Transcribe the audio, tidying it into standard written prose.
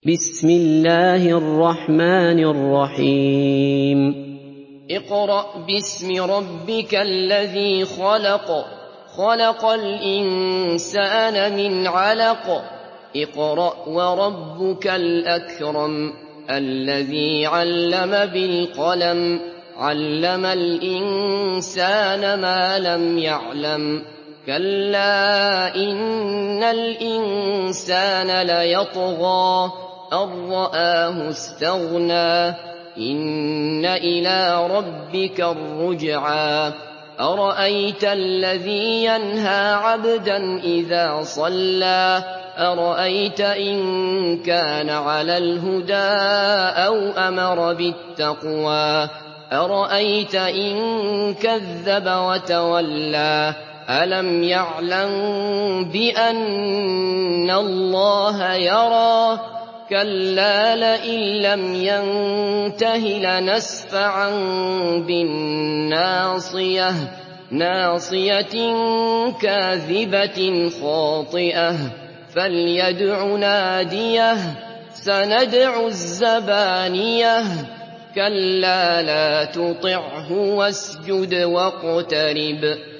بسم الله الرحمن الرحيم اقرأ باسم ربك الذي خلق خلق الإنسان من علق اقرأ وربك الأكرم الذي علم بالقلم علم الإنسان ما لم يعلم كلا إن الإنسان ليطغى أن رآه استغنى إن إلى ربك الرجعى أرأيت الذي ينهى عبدا إذا صلى أرأيت إن كان على الهدى أو أمر بالتقوى أرأيت إن كذب وتولى ألم يعلم بأن الله يرى كلا لئن لم ينته لنسفعا بالناصية ناصية كاذبة خاطئة فليدع ناديه سندع الزبانية كلا لا تطعه واسجد واقترب